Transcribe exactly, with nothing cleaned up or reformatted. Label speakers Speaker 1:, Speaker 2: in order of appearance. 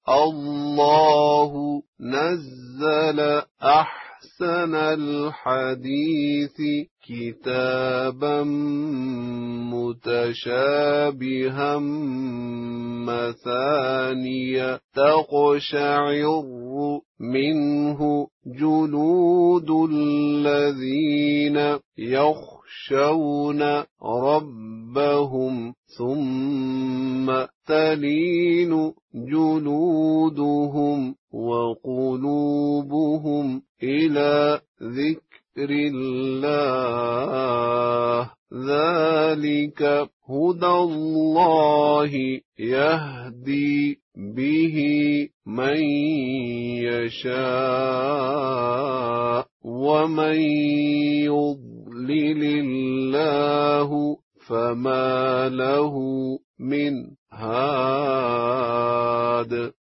Speaker 1: الله نزل أحسن الحديث كتابا متشابها مثانية تقشعر منه جلود الذين يخشون ربهم ثم تلين جلودهم وقلوبهم إلى ذكر الله ذلك هدى الله يهدي به من يشاء ومن يضلل الله فما له من هاد.